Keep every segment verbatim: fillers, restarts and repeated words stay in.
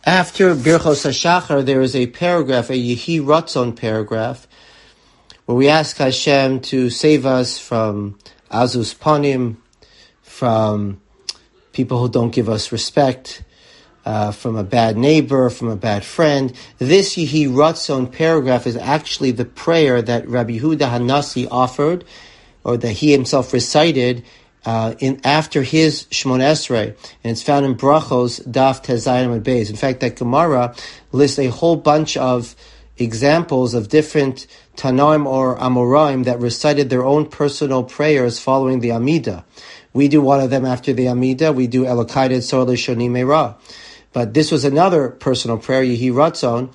After Birchos HaShachar, there is a paragraph, a Yehi Ratzon paragraph, where we ask Hashem to save us from Azus Panim, from people who don't give us respect, uh, from a bad neighbor, from a bad friend. This Yehi Ratzon paragraph is actually the prayer that Rabbi Yehuda Hanasi offered, or that he himself recited Uh, in after his Shmon Esrei, and it's found in Brachos Daf Tezayim and Beis. In fact, that Gemara lists a whole bunch of examples of different Tanaim or Amoraim that recited their own personal prayers following the Amida. We do one of them after the Amida. We do Elokai Tzor L'Shoni Meira. But this was another personal prayer, Yehi Ratzon,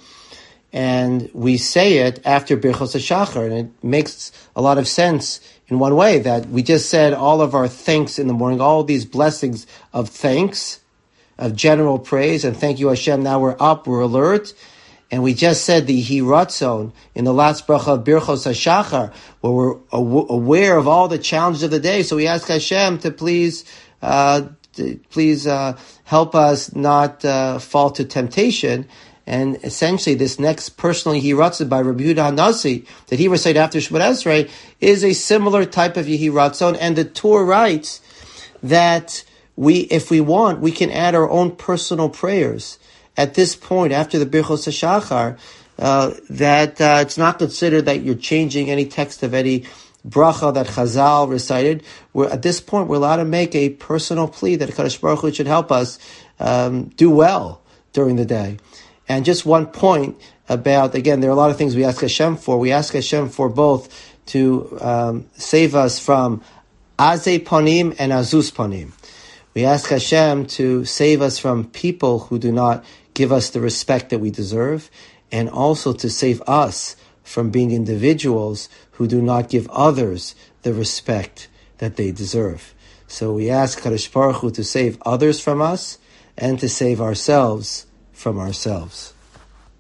and we say it after Birchos HaShachar, and it makes a lot of sense in one way, that we just said all of our thanks in the morning, all these blessings of thanks, of general praise, and thank you Hashem, now we're up, we're alert, and we just said the Yehi Ratzon in the last bracha of Birchos HaShachar, where we're aw- aware of all the challenges of the day, so we ask Hashem to please, uh, to please uh, help us not uh, fall to temptation. And essentially, this next personal Yehi Ratzon by Rabbi Yehuda Hanasi that he recited after Shemot Esrei is a similar type of Yehi Ratzon. And the Torah writes that we, if we want, we can add our own personal prayers at this point after the Birchos HaShachar. Uh, that uh, it's not considered that you're changing any text of any bracha that Chazal recited. We're, at this point, we're allowed to make a personal plea that Kadosh Baruch Hu should help us um, do well during the day. And just one point about, again, there are a lot of things we ask Hashem for. We ask Hashem for both to um, save us from Azei Panim and Azus Panim. We ask Hashem to save us from people who do not give us the respect that we deserve, and also to save us from being individuals who do not give others the respect that they deserve. So we ask Kadosh Baruch Hu to save others from us and to save ourselves from ourselves.